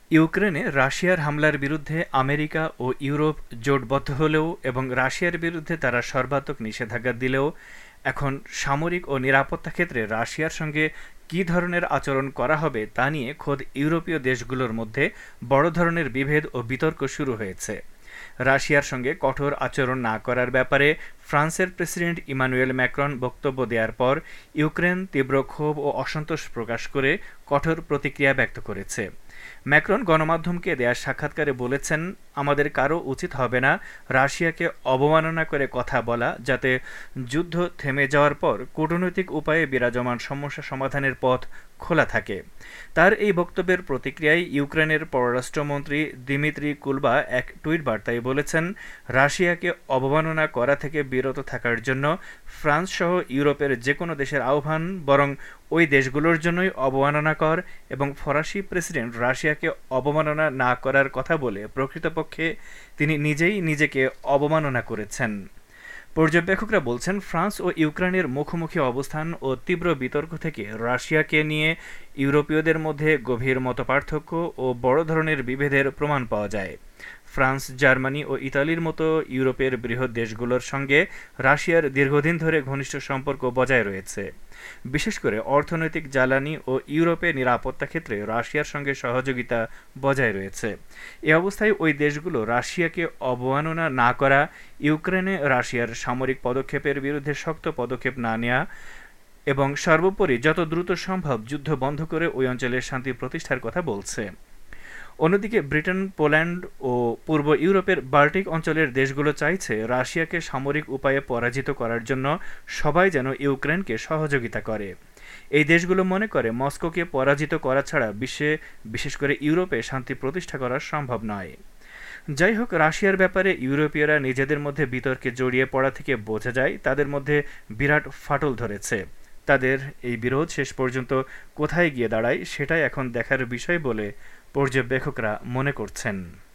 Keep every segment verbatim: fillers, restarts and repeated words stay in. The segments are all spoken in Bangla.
ইউক্রেনে রাশিয়ার হামলার বিরুদ্ধে আমেরিকা ও ইউরোপ জোটবদ্ধ হলেও এবং রাশিয়ার বিরুদ্ধে তারা সর্বাত্মক নিষেধাজ্ঞা দিলেও এখন সামরিক ও নিরাপত্তা ক্ষেত্রে রাশিয়ার সঙ্গে কী ধরনের আচরণ করা হবে তা নিয়ে খোদ ইউরোপীয় দেশগুলোর মধ্যে বড় ধরনের বিভেদ ও বিতর্ক শুরু হয়েছে। রাশিয়ার সঙ্গে কঠোর আচরণ না করার ব্যাপারে ফ্রান্সের প্রেসিডেন্ট ইমানুয়েল ম্যাক্রন বক্তব্য দেওয়ার পর ইউক্রেন তীব্র ক্ষোভ ও অসন্তোষ প্রকাশ করে কঠোর প্রতিক্রিয়া ব্যক্ত করেছে। ম্যাক্রন গণমাধ্যমকে দেয়া সাক্ষাৎকারে বলেছেন, আমাদের কারও উচিত হবে না রাশিয়াকে অবমাননা করে কথা বলা, যাতে যুদ্ধ থেমে যাওয়ার পর কূটনৈতিক উপায়ে বিরাজমান সমস্যা সমাধানের পথ খোলা থাকে। তার এই বক্তব্যের প্রতিক্রিয়ায় ইউক্রেনের পররাষ্ট্রমন্ত্রী দিমিত্রি কুলবা এক টুইট বার্তায় বলেছেন, রাশিয়াকে অবমাননা করা থেকে বিরত থাকার জন্য ফ্রান্স সহ ইউরোপের যে কোনো দেশের আহ্বান বরং ওই দেশগুলোর জন্যই অবমাননাকর এবং ফরাসি প্রেসিডেন্ট রাশিয়াকে অবমাননা না করার কথা বলে প্রকৃতপক্ষে তিনি নিজেই নিজেকে অবমাননা করেছেন। পর্যবেক্ষকরা বলছেন, ফ্রান্স ও ইউক্রেনের মুখোমুখি অবস্থান ও তীব্র বিতর্ক থেকে রাশিয়াকে নিয়ে ইউরোপীয়দের মধ্যে গভীর মতপার্থক্য ও বড় ধরনের বিভেদের প্রমাণ পাওয়া যায়। ফ্রান্স, জার্মানি ও ইতালির মতো ইউরোপের বৃহৎ দেশগুলোর সঙ্গে রাশিয়ার দীর্ঘদিন ধরে ঘনিষ্ঠ সম্পর্ক বজায় রয়েছে। বিশেষ করে অর্থনৈতিক, জ্বালানি ও ইউরোপের নিরাপত্তা ক্ষেত্রে রাশিয়ার সঙ্গে সহযোগিতা বজায় রয়েছে। এ অবস্থায় ওই দেশগুলো রাশিয়াকে অবমাননা না করা, ইউক্রেনে রাশিয়ার সামরিক পদক্ষেপের বিরুদ্ধে শক্ত পদক্ষেপ না নেওয়া এবং সর্বোপরি যত দ্রুত সম্ভব যুদ্ধ বন্ধ করে ওই অঞ্চলের শান্তি প্রতিষ্ঠার কথা বলছে। অন্যদিকে ব্রিটেন, পোল্যান্ড ও পূর্ব ইউরোপের বাল্টিক অঞ্চলের দেশগুলো চাইছে রাশিয়াকে সামরিক উপায়ে পরাজিত করার জন্য সবাই যেন ইউক্রেনকে সহযোগিতা করে। এই দেশগুলো মনে করে মস্কোকে পরাজিত করা ছাড়া বিশ্বে, বিশেষ করে ইউরোপে শান্তি প্রতিষ্ঠা করা সম্ভব নয়। যাই হোক, রাশিয়ার ব্যাপারে ইউরোপীয়রা নিজেদের মধ্যে বিতর্কে জড়িয়ে পড়া থেকে বোঝা যায় তাদের মধ্যে বিরাট ফাটল ধরেছে। তাদের এই বিরোধ শেষ পর্যন্ত কোথায় গিয়ে দাঁড়ায় সেটাই এখন দেখার বিষয় বলে পর্যবেক্ষকরা মনে করছেন।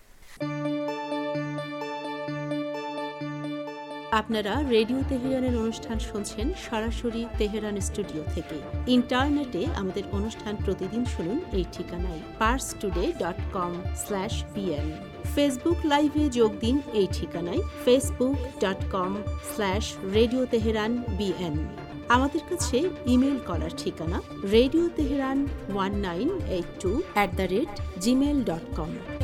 আপনারা রেডিও তেহরানের অনুষ্ঠান শুনছেন সরাসরি তেহরান স্টুডিও থেকে। ইন্টারনেটে আমাদের অনুষ্ঠান প্রতিদিন শুনুন এই ঠিকানায় Pars today dot com slash B N. Facebook লাইভে যোগ দিন এই ঠিকানায় Facebook dot com slash radio Tehran B N. আমাদের কাছে ইমেল করার ঠিকানা radio Tehran one nine eight two at the rate Gmail dot com.